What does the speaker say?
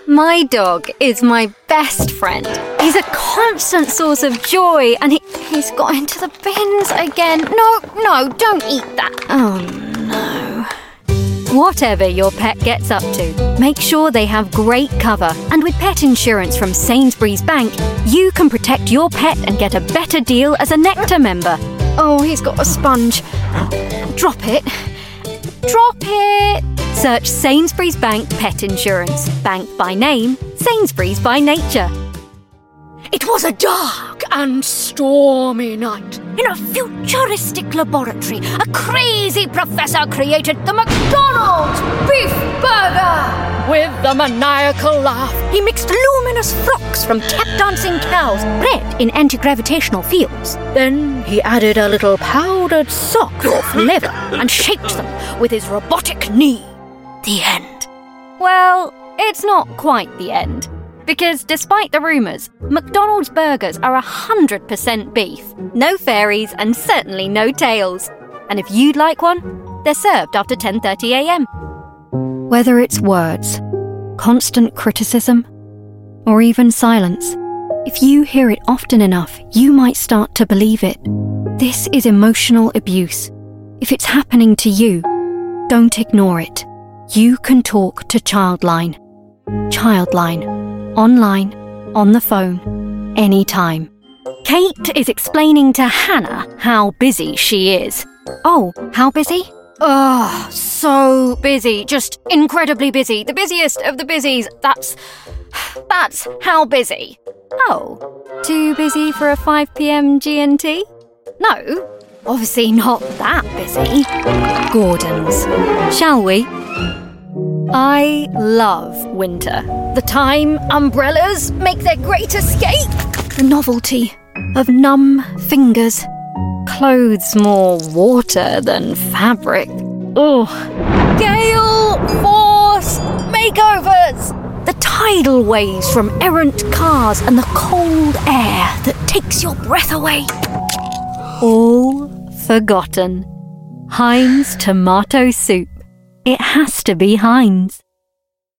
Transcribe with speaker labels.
Speaker 1: My dog is my best friend. He's a constant source of joy, and he's got into the bins again. No, don't eat that. Oh, no. Whatever your pet gets up to, make sure they have great cover. And with pet insurance from Sainsbury's Bank, you can protect your pet and get a better deal as a Nectar member. Oh, he's got a sponge. Drop it. Drop it! Search Sainsbury's Bank Pet Insurance. Bank by name, Sainsbury's by nature.
Speaker 2: It was a dark and stormy night. In a futuristic laboratory, a crazy professor created the McDonald's Beef Burger. With a maniacal laugh, he mixed luminous frocks from tap-dancing cows bred in anti-gravitational fields. Then he added a little powdered sock of leather and shaped them with his robotic knee. The end.
Speaker 1: Well, it's not quite the end. Because despite the rumours, McDonald's burgers are 100% beef. No fairies and certainly no tails. And if you'd like one, they're served after 10:30 a.m. Whether it's words, constant criticism, or even silence, if you hear it often enough, you might start to believe it. This is emotional abuse. If it's happening to you, don't ignore it. You can talk to Childline. Childline. Online, on the phone, anytime. Kate is explaining to Hannah how busy she is. Oh, how busy? Oh, so busy. Just incredibly busy. The busiest of the busies. That's how busy. Oh, too busy for a 5 p.m. GNT? No, obviously not that busy. Gordon's. Shall we? I love winter. The time umbrellas make their great escape. The novelty of numb fingers. Clothes more water than fabric. Ugh. Gale force makeovers. The tidal waves from errant cars and the cold air that takes your breath away. All forgotten. Heinz tomato soup. It has to be Heinz.